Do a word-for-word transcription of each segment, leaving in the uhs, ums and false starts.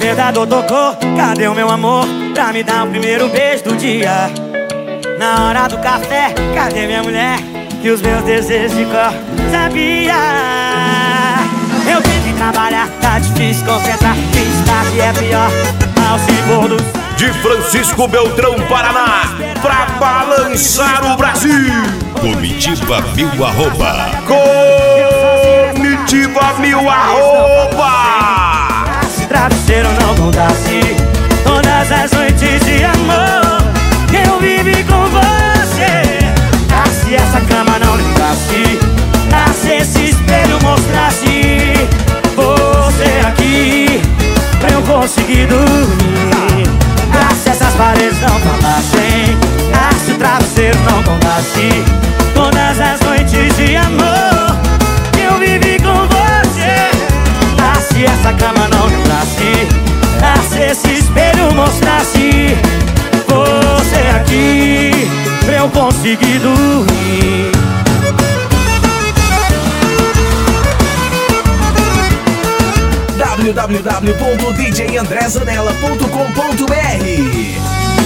Despertador tocou, cadê o meu amor? Pra me dar o primeiro beijo do dia. Na hora do café, cadê minha mulher? Que os meus desejos de cor sabia. Eu tenho que trabalhar, tá difícil concentrar. Fiz tarde é pior, ao se pôr do sol. De Francisco Beltrão, Paraná, pra balançar o Brasil. Comitiva Mil Arroba. Comitiva Mil Arroba. Se travesseiro não contasse todas as noites de amor que eu vivi com você. Ah, se essa cama não lembrasse, ah, se esse espelho mostrasse você aqui pra eu conseguir dormir. Ah, se essas paredes não falassem, ah, se o travesseiro não contasse todas as noites de amor que eu vivi com você. Ah, se essa cama não lembrasse, ah, se esse espelho mostrasse você aqui pra eu conseguir dormir. w w w ponto d j andré zanella ponto com ponto b r.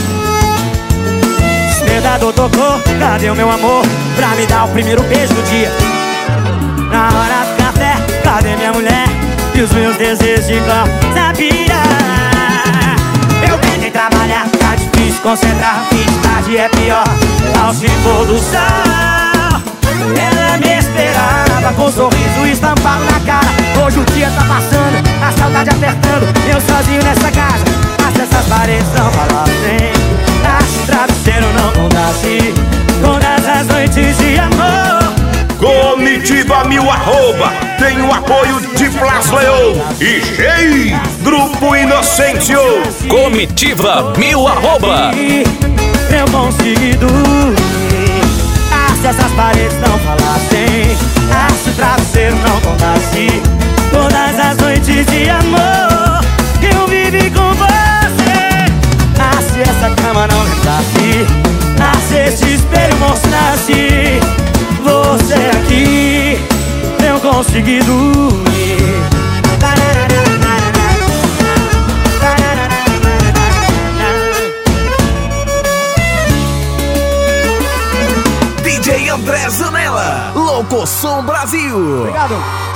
Despertador tocou, cadê o meu amor? Pra me dar o primeiro beijo do dia. Na hora do café, cadê minha mulher? E os meus desejos de cor sabia. Eu tentei trabalhar, tá difícil concentrar. Fiz tarde é pior, ao se pôr do sol. Ela me esperava com um sorriso estampado na cara. Hoje o dia tá passando, a saudade apertando. Eu sozinho nessa casa, mas essas paredes não falassem, ah, se o travesseiro não contasse todas as noites de amor. Comitiva Mil Arroba tem o apoio de Plas Leão e G I, Grupo Inocêncio. Comitiva Mil Arroba. Eu consegui dormir. Ah, se essas paredes não falassem, ah, se o travesseiro não contasse todas as noites de amor que eu vivi com você. Ah, se essa cama não lembrasse, ah, se esse espelho mostrasse você aqui, eu consegui dormir. D J André Zanella, Louco Som Brasil. Obrigado.